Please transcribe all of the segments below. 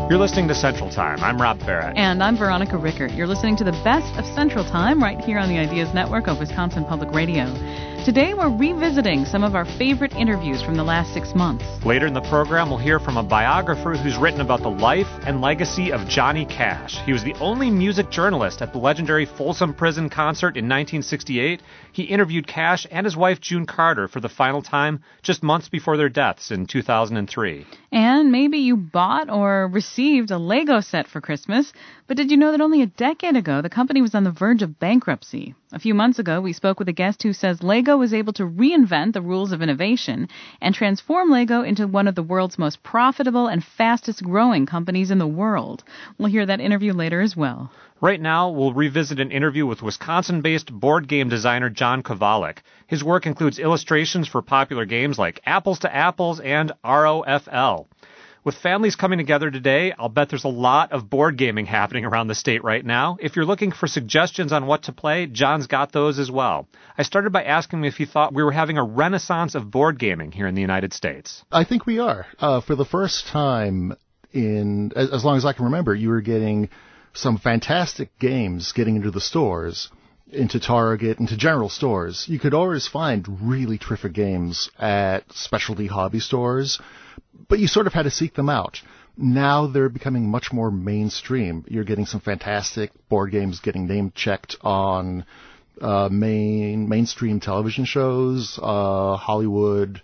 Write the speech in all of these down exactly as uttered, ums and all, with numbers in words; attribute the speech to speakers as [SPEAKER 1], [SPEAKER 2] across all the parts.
[SPEAKER 1] You're listening to Central Time. I'm Rob Barrett.
[SPEAKER 2] And I'm Veronica Rickert. You're listening to the best of Central Time right here on the Ideas Network of Wisconsin Public Radio. Today we're revisiting some of our favorite interviews from the last six months.
[SPEAKER 1] Later in the program, we'll hear from a biographer who's written about the life and legacy of Johnny Cash. He was the only music journalist at the legendary Folsom Prison concert in nineteen sixty-eight. He interviewed Cash and his wife June Carter for the final time just months before their deaths in two thousand three.
[SPEAKER 2] And maybe you bought or received a Lego set for Christmas, but did you know that only a decade ago the company was on the verge of bankruptcy? A few months ago, we spoke with a guest who says Lego was able to reinvent the rules of innovation and transform Lego into one of the world's most profitable and fastest-growing companies in the world. We'll hear that interview later as well.
[SPEAKER 1] Right now, we'll revisit an interview with Wisconsin-based board game designer John Kovalik. His work includes illustrations for popular games like Apples to Apples and R O F L. With families coming together today, I'll bet there's a lot of board gaming happening around the state right now. If you're looking for suggestions on what to play, John's got those as well. I started by asking him if he thought we were having a renaissance of board gaming here in the United States.
[SPEAKER 3] I think we are. Uh, for the first time in, as, as long as I can remember, you were getting some fantastic games getting into the stores, into Target, into general stores. You could always find really terrific games at specialty hobby stores, but you sort of had to seek them out. Now they're becoming much more mainstream. You're getting some fantastic board games getting name-checked on uh, main mainstream television shows. Uh, Hollywood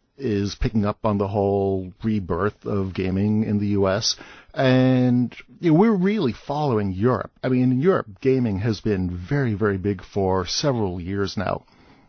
[SPEAKER 3] is picking up on the whole rebirth of gaming in the U S, and you know, we're really following Europe. I mean, in Europe, gaming has been very, very big for several years now.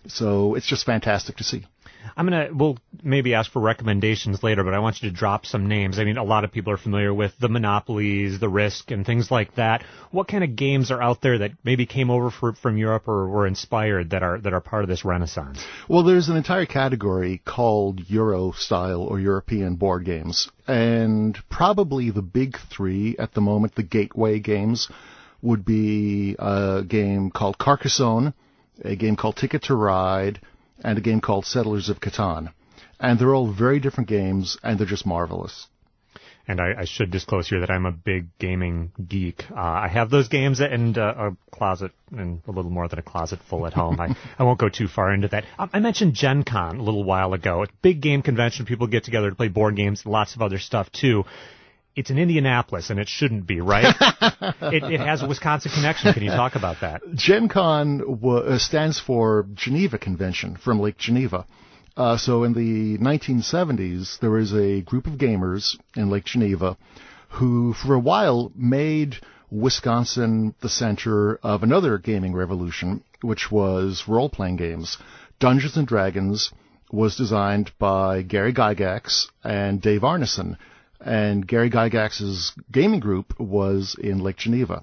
[SPEAKER 3] So it's just fantastic to see.
[SPEAKER 1] I'm going to, we'll maybe ask for recommendations later, but I want you to drop some names. I mean, a lot of people are familiar with the Monopolies, the Risk, and things like that. What kind of games are out there that maybe came over for, from Europe or were inspired that are that are part of this renaissance?
[SPEAKER 3] Well, there's an entire category called Euro-style or European board games. And probably the big three at the moment, the gateway games, would be a game called Carcassonne, a game called Ticket to Ride, and a game called Settlers of Catan. And they're all very different games, and they're just marvelous.
[SPEAKER 1] And I, I should disclose here that I'm a big gaming geek. Uh, I have those games and uh, a closet, and a little more than a closet full at home. I, I won't go too far into that. Um, I mentioned Gen Con a little while ago. A big game convention. People get together to play board games, lots of other stuff, too. It's in Indianapolis, and it shouldn't be, right? it, it has a Wisconsin connection. Can you talk about that?
[SPEAKER 3] Gen Con w- stands for Geneva Convention, from Lake Geneva. Uh, so in the nineteen seventies, there was a group of gamers in Lake Geneva who, for a while, made Wisconsin the center of another gaming revolution, which was role-playing games. Dungeons and Dragons was designed by Gary Gygax and Dave Arneson. And Gary Gygax's gaming group was in Lake Geneva.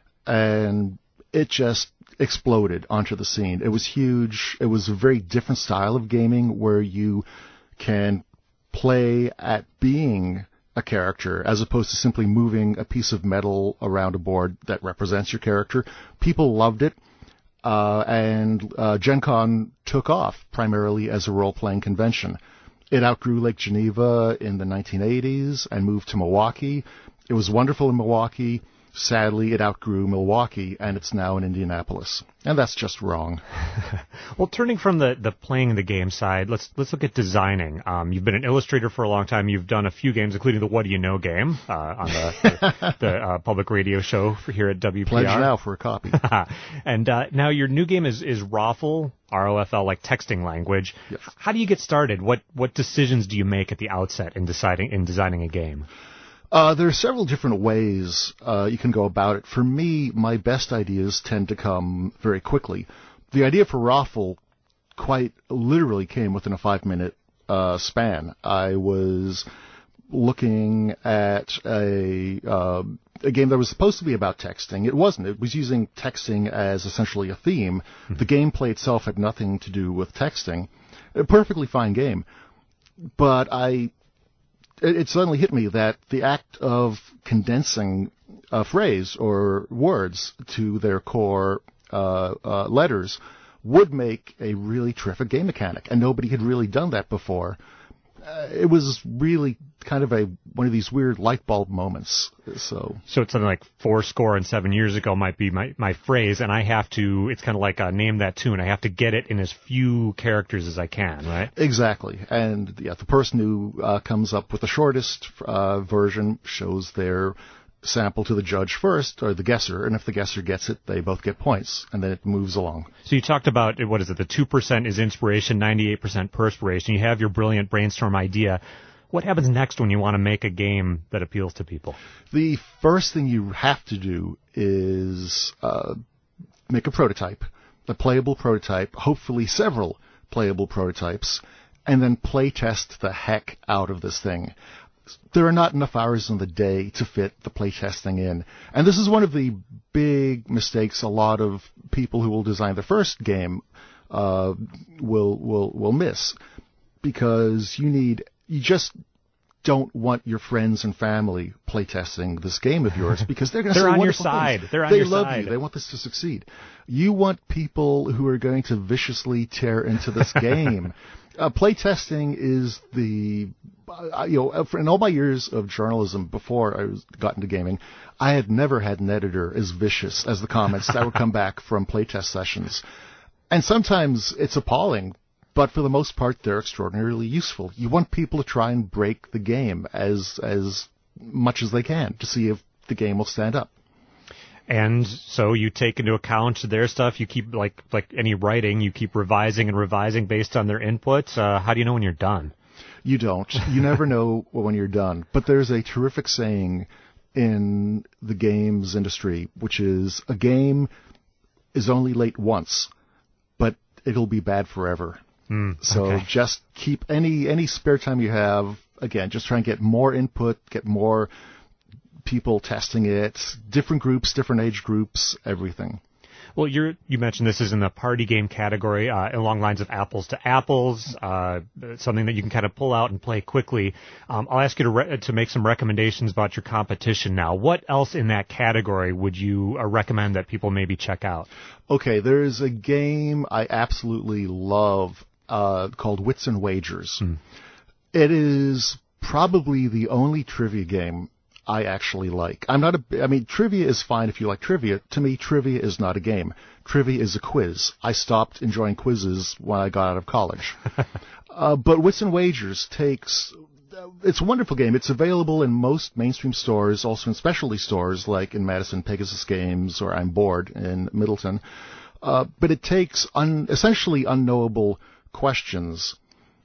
[SPEAKER 3] And it just exploded onto the scene. It was huge. It was a very different style of gaming where you can play at being a character as opposed to simply moving a piece of metal around a board that represents your character. People loved it. Uh, and uh, Gen Con took off primarily as a role-playing convention. It outgrew Lake Geneva in the nineteen eighties and moved to Milwaukee. It was wonderful in Milwaukee. Sadly, it outgrew Milwaukee, and it's now in Indianapolis. And that's just wrong.
[SPEAKER 1] Well, turning from the, the playing the game side, let's let's look at designing. Um, you've been an illustrator for a long time. You've done a few games, including the What Do You Know game uh, on the, the, the uh, public radio show for here at W P R.
[SPEAKER 3] Pledge now for a copy.
[SPEAKER 1] And uh, now your new game is, is Roffle, R O F L, like texting language.
[SPEAKER 3] Yes.
[SPEAKER 1] How do you get started? What what decisions do you make at the outset in deciding in designing a game?
[SPEAKER 3] Uh, there are several different ways uh, you can go about it. For me, my best ideas tend to come very quickly. The idea for Roffle quite literally came within a five-minute uh, span. I was looking at a uh, a game that was supposed to be about texting. It wasn't. It was using texting as essentially a theme. Mm-hmm. The gameplay itself had nothing to do with texting. A perfectly fine game. But I... It suddenly hit me that the act of condensing a phrase or words to their core uh, uh, letters would make a really terrific game mechanic, and nobody had really done that before. uh, it was really kind of a one of these weird light bulb moments. So,
[SPEAKER 1] so it's something like four score and seven years ago might be my, my phrase, and I have to. It's kind of like uh, name that tune. I have to get it in as few characters as I can, right?
[SPEAKER 3] Exactly, and yeah, the person who uh, comes up with the shortest uh, version shows their sample to the judge first, or the guesser, and if the guesser gets it, they both get points, and then it moves along.
[SPEAKER 1] So you talked about, what is it, the two percent is inspiration, ninety-eight percent perspiration. You have your brilliant brainstorm idea. What happens next when you want to make a game that appeals to people?
[SPEAKER 3] The first thing you have to do is uh, make a prototype, a playable prototype, hopefully several playable prototypes, and then play test the heck out of this thing. There are not enough hours in the day to fit the playtesting in. And this is one of the big mistakes a lot of people who will design the first game uh, will will will miss. Because you need, you just don't want your friends and family playtesting this game of yours, because they're going to
[SPEAKER 1] they're
[SPEAKER 3] say
[SPEAKER 1] on your
[SPEAKER 3] wonderful
[SPEAKER 1] side.
[SPEAKER 3] things.
[SPEAKER 1] They're on
[SPEAKER 3] they
[SPEAKER 1] your
[SPEAKER 3] love
[SPEAKER 1] side.
[SPEAKER 3] you. They want this to succeed. You want people who are going to viciously tear into this game. Uh, playtesting is the, uh, you know, in all my years of journalism before I was, got into gaming, I had never had an editor as vicious as the comments that would come back from playtest sessions. And sometimes it's appalling, but for the most part, they're extraordinarily useful. You want people to try and break the game as as much as they can to see if the game will stand up.
[SPEAKER 1] And so you take into account their stuff. You keep, like like any writing, you keep revising and revising based on their input. Uh, how do you know when you're done?
[SPEAKER 3] You don't. You never know when you're done. But there's a terrific saying in the games industry, which is, a game is only late once, but it'll be bad forever.
[SPEAKER 1] Mm,
[SPEAKER 3] so
[SPEAKER 1] okay.
[SPEAKER 3] just keep any any spare time you have. Again, just try and get more input, get more people testing it, different groups, different age groups, everything.
[SPEAKER 1] Well, you're, you mentioned this is in the party game category, uh, along lines of apples to apples, uh, something that you can kind of pull out and play quickly. Um, I'll ask you to re- to make some recommendations about your competition now. What else in that category would you uh, recommend that people maybe check out?
[SPEAKER 3] Okay, there's a game I absolutely love uh, called Wits and Wagers.
[SPEAKER 1] Hmm.
[SPEAKER 3] It is probably the only trivia game I actually like. I'm not a, I mean, trivia is fine if you like trivia. To me, trivia is not a game. Trivia is a quiz. I stopped enjoying quizzes when I got out of college. uh, but Wits and Wagers takes, it's a wonderful game. It's available in most mainstream stores, also in specialty stores like in Madison, Pegasus Games, or I'm Bored in Middleton. Uh, but it takes un, essentially unknowable questions,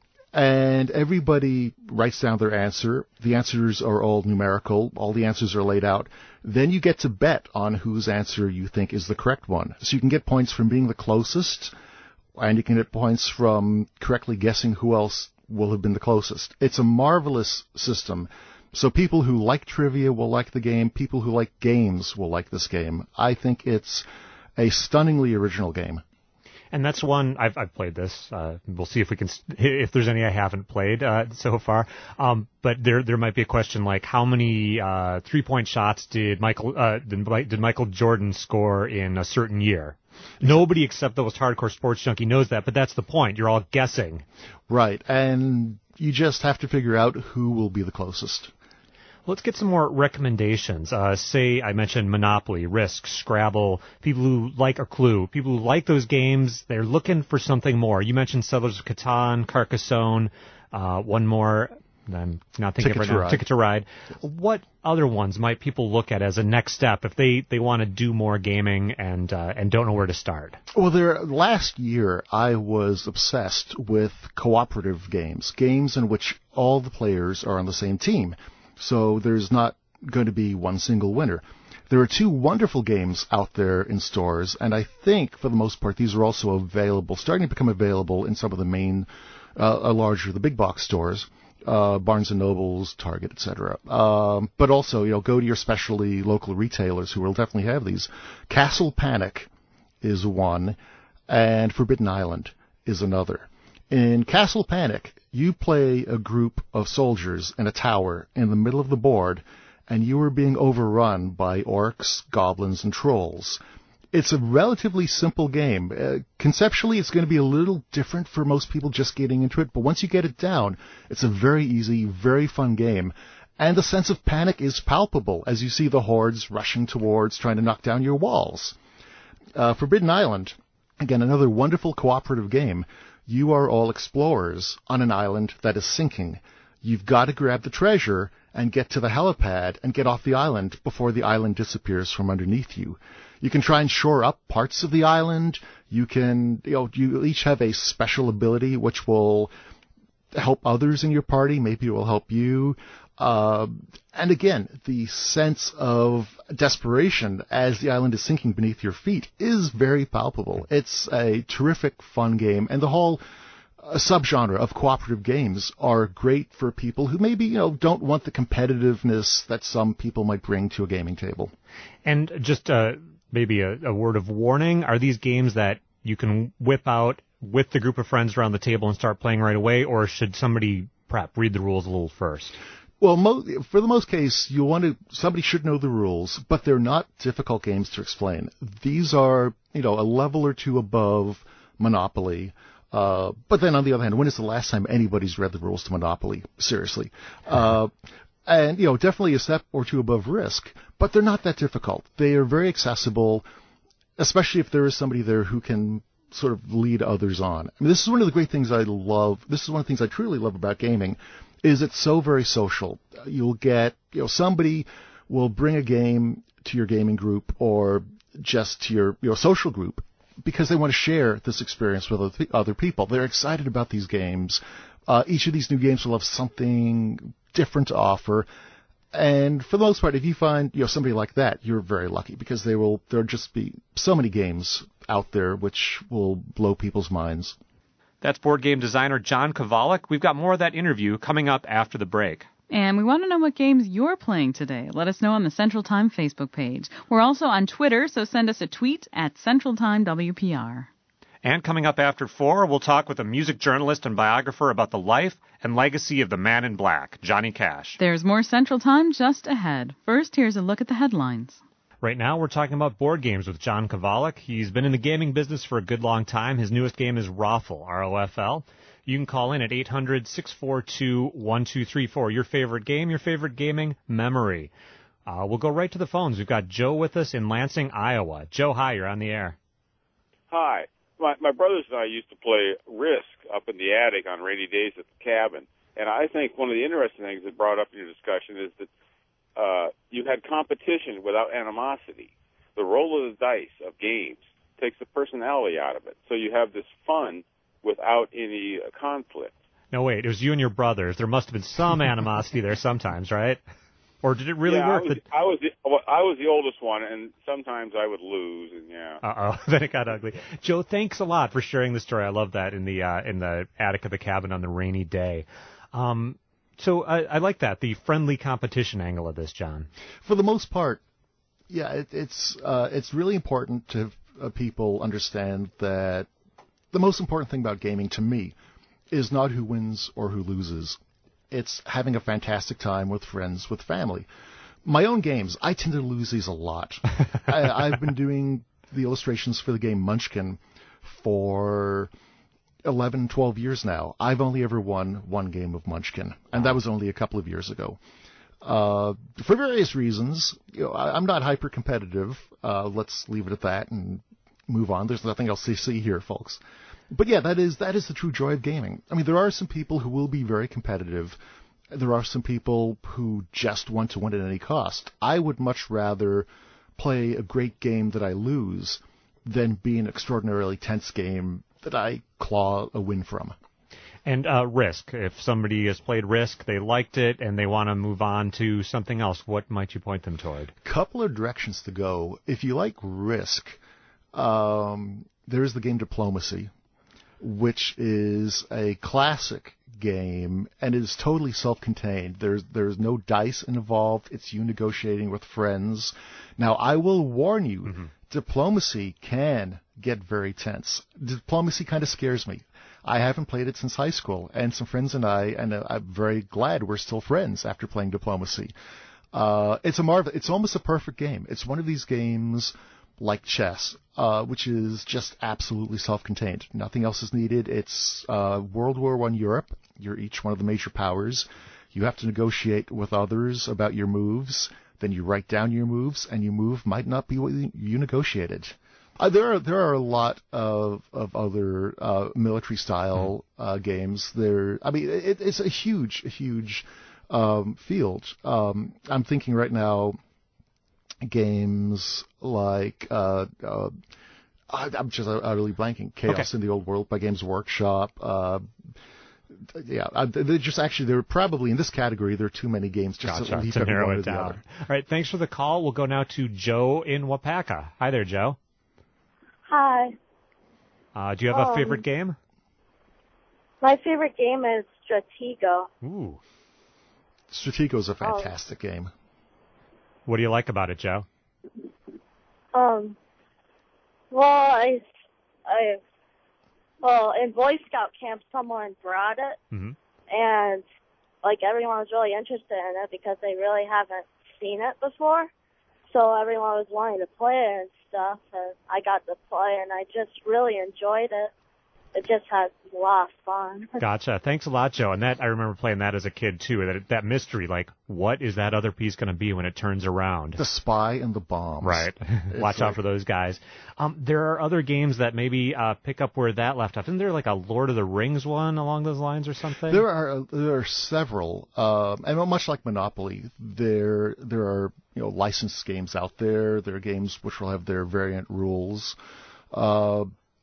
[SPEAKER 3] and everybody writes down their answer. The answers are all numerical. All the answers are laid out. Then you get to bet on whose answer you think is the correct one. So you can get points from being the closest, and you can get points from correctly guessing who else will have been the closest. It's a marvelous system. So people who like trivia will like the game. People who like games will like this game. I think it's a stunningly original game.
[SPEAKER 1] And that's one, I've, I've played this. Uh, we'll see if we can, if there's any I haven't played, uh, so far. Um, but there, there might be a question like, how many, uh, three-point shots did Michael, uh, did, did Michael Jordan score in a certain year? Nobody except those hardcore sports junkie knows that, but that's the point. You're all guessing.
[SPEAKER 3] Right. And you just have to figure out who will be the closest.
[SPEAKER 1] Let's get some more recommendations. Uh, say I mentioned Monopoly, Risk, Scrabble, people who like a Clue, people who like those games, they're looking for something more. You mentioned Settlers of Catan, Carcassonne, uh, one more, I'm not thinking
[SPEAKER 3] Ticket
[SPEAKER 1] right
[SPEAKER 3] to
[SPEAKER 1] now,
[SPEAKER 3] Ride.
[SPEAKER 1] Ticket to Ride. What other ones might people look at as a next step if they, they want to do more gaming and uh, and don't know where to start?
[SPEAKER 3] Well, there, last year I was obsessed with cooperative games, games in which all the players are on the same team. So there's not going to be one single winner. There are two wonderful games out there in stores, and I think, for the most part, these are also available, starting to become available in some of the main, uh, larger, the big box stores, uh, Barnes and Nobles, Target, et cetera. Um, but also, you know, go to your specialty local retailers who will definitely have these. Castle Panic is one, and Forbidden Island is another. In Castle Panic, you play a group of soldiers in a tower in the middle of the board, and you are being overrun by orcs, goblins, and trolls. It's a relatively simple game. Uh, conceptually, it's going to be a little different for most people just getting into it, but once you get it down, it's a very easy, very fun game. And the sense of panic is palpable as you see the hordes rushing towards trying to knock down your walls. Uh, Forbidden Island, again, another wonderful cooperative game. You are all explorers on an island that is sinking. You've got to grab the treasure and get to the helipad and get off the island before the island disappears from underneath you. You can try and shore up parts of the island. You can, you know, you each have a special ability which will help others in your party. Maybe it will help you. Uh, and again, the sense of desperation as the island is sinking beneath your feet is very palpable. It's a terrific, fun game, and the whole uh, subgenre of cooperative games are great for people who maybe, you know, don't want the competitiveness that some people might bring to a gaming table.
[SPEAKER 1] And just uh, maybe a, a word of warning, are these games that you can whip out with the group of friends around the table and start playing right away, or should somebody perhaps read the rules a little first?
[SPEAKER 3] Well, mo- for the most case, you want to, somebody should know the rules, but they're not difficult games to explain. These are, you know, a level or two above Monopoly. Uh, but then on the other hand, when is the last time anybody's read the rules to Monopoly? Seriously. Uh, and, you know, definitely a step or two above Risk, but they're not that difficult. They are very accessible, especially if there is somebody there who can sort of lead others on. I mean, this is one of the great things I love. This is one of the things I truly love about gaming. Is it's so very social. You'll get, you know, somebody will bring a game to your gaming group or just to your, your social group because they want to share this experience with other people. They're excited about these games. Uh, each of these new games will have something different to offer. And for the most part, if you find, you know, somebody like that, you're very lucky because they will, there'll just be so many games out there which will blow people's minds.
[SPEAKER 1] That's board game designer John Kovalic. We've got more of that interview coming up after the break.
[SPEAKER 2] And we want to know what games you're playing today. Let us know on the Central Time Facebook page. We're also on Twitter, so send us a tweet at Central Time W P R.
[SPEAKER 1] And coming up after four, we'll talk with a music journalist and biographer about the life and legacy of the Man in Black, Johnny Cash.
[SPEAKER 2] There's more Central Time just ahead. First, here's a look at the headlines.
[SPEAKER 1] Right now, we're talking about board games with John Kovalic. He's been in the gaming business for a good long time. His newest game is Roffle, R O F L. You can call in at eight hundred, six four two, one two three four. Your favorite game, your favorite gaming memory. Uh, we'll go right to the phones. We've got Joe with us in Lansing, Iowa. Joe, hi, you're on the air.
[SPEAKER 4] Hi. My, my brothers and I used to play Risk up in the attic on rainy days at the cabin. And I think one of the interesting things that brought up in your discussion is that Uh, you had competition without animosity. The roll of the dice of games takes the personality out of it. So you have this fun without any uh, conflict.
[SPEAKER 1] No, wait, it was you and your brothers. There must have been some animosity there sometimes, right? Or did it really
[SPEAKER 4] yeah,
[SPEAKER 1] work?
[SPEAKER 4] I was,
[SPEAKER 1] that...
[SPEAKER 4] I, was the, I was the oldest one, and sometimes I would lose, and yeah.
[SPEAKER 1] Uh-oh, then it got ugly. Joe, thanks a lot for sharing the story. I love that in the uh, in the attic of the cabin on the rainy day. Um So I, I like that, the friendly competition angle of this, John.
[SPEAKER 3] For the most part, yeah, it, it's uh, it's really important to uh, people understand that the most important thing about gaming to me is not who wins or who loses. It's having a fantastic time with friends, with family. My own games, I tend to lose these a lot. I, I've been doing the illustrations for the game Munchkin for eleven, twelve years now. I've only ever won one game of Munchkin, and that was only a couple of years ago. Uh, for various reasons, you know, I, I'm not hyper competitive. Uh, let's leave it at that and move on. There's nothing else to see here, folks. But yeah, that is that is the true joy of gaming. I mean, there are some people who will be very competitive. There are some people who just want to win at any cost. I would much rather play a great game that I lose than be an extraordinarily tense game that I claw a win from.
[SPEAKER 1] And uh, Risk. If somebody has played Risk, they liked it, and they want to move on to something else, what might you point them toward?
[SPEAKER 3] Couple of directions to go. If you like Risk, um, there is the game Diplomacy, which is a classic game and is totally self-contained. There's there's no dice involved. It's you negotiating with friends. Now, I will warn you, mm-hmm. Diplomacy can get very tense. Diplomacy kind of scares me. I haven't played it since high school, and some friends and I, and I'm very glad we're still friends after playing Diplomacy. Uh, it's a marvel. It's almost a perfect game. It's one of these games like chess, uh, which is just absolutely self-contained. Nothing else is needed. It's uh, World War One Europe. You're each one of the major powers. You have to negotiate with others about your moves. Then you write down your moves, and your move might not be what you negotiated. Uh, there are there are a lot of of other uh, military style uh, games. There, I mean, it, it's a huge huge um, field. Um, I'm thinking right now, games like uh, uh, I'm just utterly blanking. Chaos
[SPEAKER 1] Okay.
[SPEAKER 3] in the Old World by Games Workshop. Uh, yeah, uh, they're just actually they're probably in this category. There are too many games just
[SPEAKER 1] Gotcha.
[SPEAKER 3] to leave
[SPEAKER 1] To
[SPEAKER 3] every
[SPEAKER 1] narrow
[SPEAKER 3] one
[SPEAKER 1] it
[SPEAKER 3] or the
[SPEAKER 1] down.
[SPEAKER 3] other.
[SPEAKER 1] All right, thanks for the call. We'll go now to Joe in Wapaka. Hi there, Joe.
[SPEAKER 5] Hi.
[SPEAKER 1] Uh, do you have a
[SPEAKER 5] Um,
[SPEAKER 1] favorite game?
[SPEAKER 5] My favorite game is Stratego.
[SPEAKER 1] Ooh.
[SPEAKER 3] Stratego is a fantastic game.
[SPEAKER 1] What do you like about it, Joe?
[SPEAKER 5] Um, well, I, I, well, in Boy Scout camp, someone brought it,
[SPEAKER 1] Mm-hmm.
[SPEAKER 5] and like everyone was really interested in it because they really haven't seen it before. So everyone was wanting to play it and stuff, and I got to play, and I just really enjoyed it. It just had a lot of fun.
[SPEAKER 1] Gotcha. Thanks a lot, Joe. And that I remember playing that as a kid too. That that mystery, like, what is that other piece going to be when it turns around?
[SPEAKER 3] The spy and the bombs.
[SPEAKER 1] Right. Watch
[SPEAKER 3] like,
[SPEAKER 1] out for those guys. Um, there are other games that maybe uh, pick up where that left off. Isn't there like a Lord of the Rings one along those lines or something?
[SPEAKER 3] There are there are several, um, and much like Monopoly, there there are you know licensed games out there. There are games which will have their variant rules. Uh,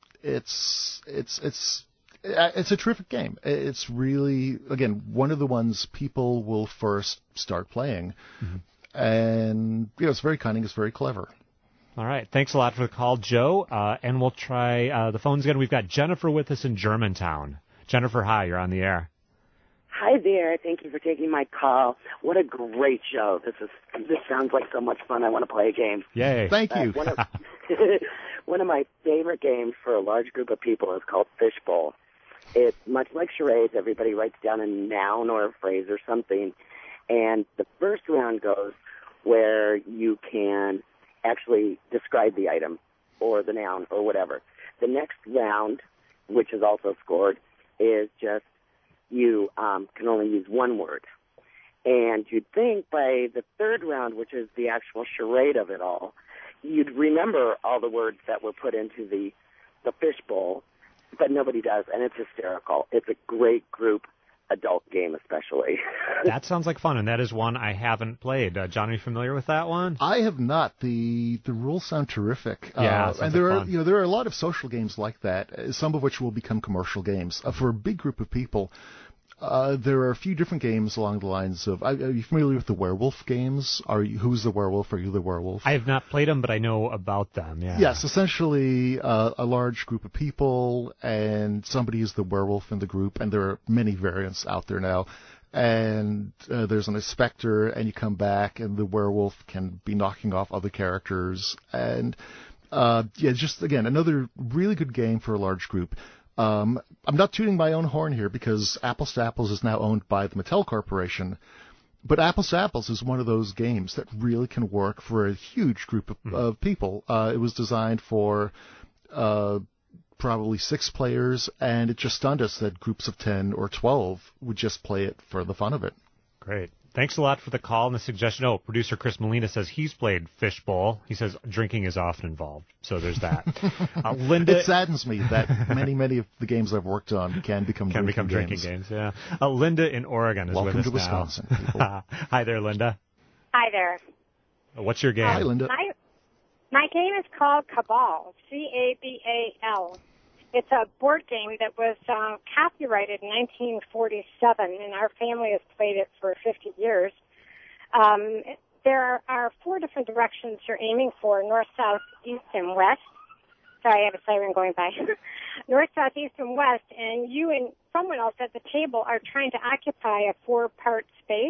[SPEAKER 3] it's it's it's it's a terrific game. It's really, again, one of the ones people will first start playing, mm-hmm. and you know it's very cunning. It's very clever.
[SPEAKER 1] All right. Thanks a lot for the call, Joe. Uh, and we'll try uh, the phones again. We've got Jennifer with us in Germantown. Jennifer, hi. You're on the air.
[SPEAKER 6] Hi there. Thank you for taking my call. What a great show. This is this sounds like so much fun. I want to play a game.
[SPEAKER 1] Yay.
[SPEAKER 3] Thank you.
[SPEAKER 6] Uh, one, of, one of my favorite games for a large group of people is called Fishbowl. It's much like charades. Everybody writes down a noun or a phrase or something. And the first round goes where you can actually describe the item or the noun or whatever. The next round, which is also scored, is just you um, can only use one word. And you'd think by the third round, which is the actual charade of it all, you'd remember all the words that were put into the, the fishbowl, but nobody does, and it's hysterical. It's a great group adult game especially.
[SPEAKER 1] That sounds like fun, and that is one I haven't played. Uh, John, are you familiar with that one?
[SPEAKER 3] I have not. The the rules sound terrific.
[SPEAKER 1] Yeah,
[SPEAKER 3] uh, and there like are fun. you know there are a lot of social games like that, some of which will become commercial games. Uh, for a big group of people, uh, there are a few different games along the lines of. Are you familiar with the werewolf games? Are you, who's the werewolf? Are you the werewolf?
[SPEAKER 1] I have not played them, but I know about them. Yeah.
[SPEAKER 3] Yes, essentially uh, a large group of people, and somebody is the werewolf in the group, and there are many variants out there now. And uh, there's an inspector, and you come back, and the werewolf can be knocking off other characters. And, uh, yeah, just, again, another really good game for a large group. Um, I'm not tooting my own horn here, because Apples to Apples is now owned by the Mattel Corporation. But Apples to Apples is one of those games that really can work for a huge group of, mm. of people. Uh, it was designed for... Uh, probably six players, and it just stunned us that groups of ten or twelve would just play it for the fun of it.
[SPEAKER 1] Great. Thanks a lot for the call and the suggestion. Oh, producer Chris Molina says he's played Fishbowl. He says drinking is often involved, so there's that. uh, Linda,
[SPEAKER 3] it saddens me that many, many of the games I've worked on can become
[SPEAKER 1] can
[SPEAKER 3] drinking
[SPEAKER 1] become drinking
[SPEAKER 3] games.
[SPEAKER 1] games. Yeah. Uh, Linda in Oregon is
[SPEAKER 3] Welcome
[SPEAKER 1] with us
[SPEAKER 3] to Wisconsin,
[SPEAKER 1] now.
[SPEAKER 3] people.
[SPEAKER 1] Hi there, Linda.
[SPEAKER 7] Hi there.
[SPEAKER 1] What's your game?
[SPEAKER 3] Hi, Linda.
[SPEAKER 7] My, my game is called Cabal, C A B A L. It's a board game that was uh, copyrighted in nineteen forty-seven, and our family has played it for fifty years. Um, there are four different directions you're aiming for, north, south, east, and west. Sorry, I have a siren going by. North, south, east, and west, and you and someone else at the table are trying to occupy a four-part space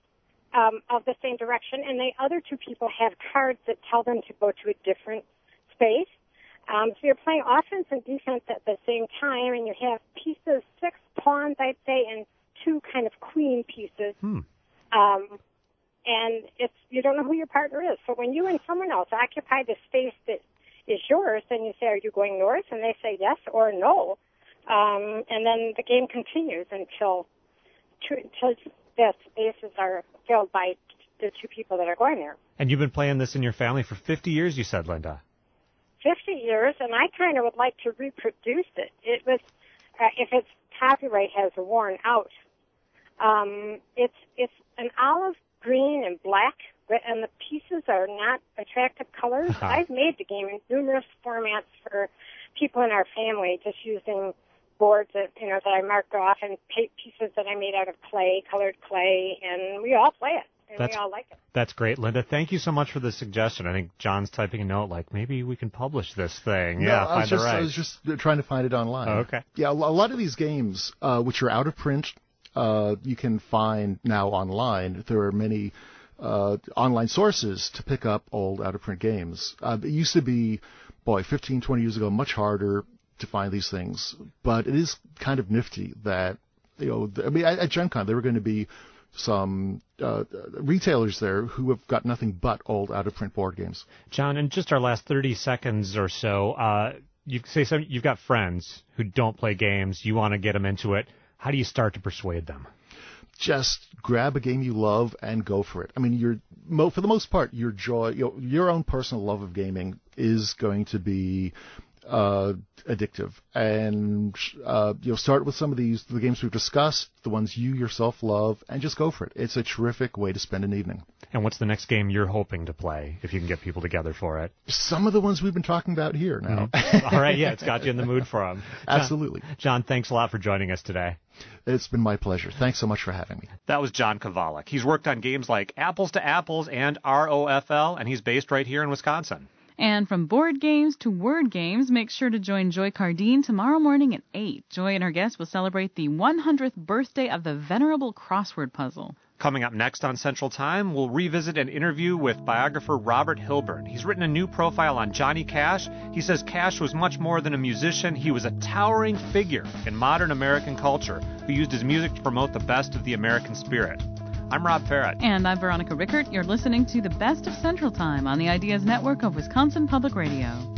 [SPEAKER 7] um, of the same direction, and the other two people have cards that tell them to go to a different space. Um, so you're playing offense and defense at the same time, and you have pieces, six pawns, I'd say, and two kind of queen pieces.
[SPEAKER 1] Hmm.
[SPEAKER 7] Um, and it's you don't know who your partner is. So when you and someone else occupy the space that is yours, then you say, are you going north? And they say yes or no. Um, and then the game continues until, two, until the spaces are filled by the two people that are going there.
[SPEAKER 1] And you've been playing this in your family for fifty years, you said, Linda.
[SPEAKER 7] fifty years, and I kind of would like to reproduce it. It was, uh, if its copyright has worn out, um, it's it's an olive green and black, and the pieces are not attractive colors.
[SPEAKER 1] Uh-huh.
[SPEAKER 7] I've made the game in numerous formats for people in our family, just using boards that you know that I marked off and pieces that I made out of clay, colored clay, and we all play it. And
[SPEAKER 1] That's,
[SPEAKER 7] we all like it.
[SPEAKER 1] That's great, Linda. Thank you so much for the suggestion. I think John's typing a note like, maybe we can publish this thing.
[SPEAKER 3] No,
[SPEAKER 1] yeah,
[SPEAKER 3] I
[SPEAKER 1] find
[SPEAKER 3] was just,
[SPEAKER 1] the right.
[SPEAKER 3] I was just trying to find it online.
[SPEAKER 1] Oh, okay.
[SPEAKER 3] Yeah, a lot of these games, uh, which are out of print, uh, you can find now online. There are many uh, online sources to pick up old out-of-print games. Uh, it used to be, boy, fifteen, twenty years ago, much harder to find these things. But it is kind of nifty that, you know, I mean, at, at Gen Con, there were going to be some uh, retailers there who have got nothing but old out-of-print board games.
[SPEAKER 1] John, in just our last thirty seconds or so, uh, you say some, you've got friends who don't play games. You want to get them into it. How do you start to persuade them?
[SPEAKER 3] Just grab a game you love and go for it. I mean, you're, mo- for the most part, your joy, you know, your own personal love of gaming is going to be uh, addictive. And uh, you know, start with some of these, the games we've discussed, the ones you yourself love, and just go for it. It's a terrific way to spend an evening.
[SPEAKER 1] And what's the next game you're hoping to play, if you can get people together for it?
[SPEAKER 3] Some of the ones we've been talking about here now.
[SPEAKER 1] Mm-hmm. All right, yeah, it's got you in the mood for them.
[SPEAKER 3] Absolutely.
[SPEAKER 1] John, John, thanks a lot for joining us today.
[SPEAKER 3] It's been my pleasure. Thanks so much for having me.
[SPEAKER 1] That was John Kovalik. He's worked on games like Apples to Apples and R O F L, and he's based right here in Wisconsin.
[SPEAKER 2] And from board games to word games, make sure to join Joy Cardine tomorrow morning at eight. Joy and her guests will celebrate the one hundredth birthday of the venerable crossword puzzle.
[SPEAKER 1] Coming up next on Central Time, we'll revisit an interview with biographer Robert Hilburn. He's written a new profile on Johnny Cash. He says Cash was much more than a musician. He was a towering figure in modern American culture who used his music to promote the best of the American spirit. I'm Rob Farrett.
[SPEAKER 2] And I'm Veronica Rickert. You're listening to the Best of Central Time on the Ideas Network of Wisconsin Public Radio.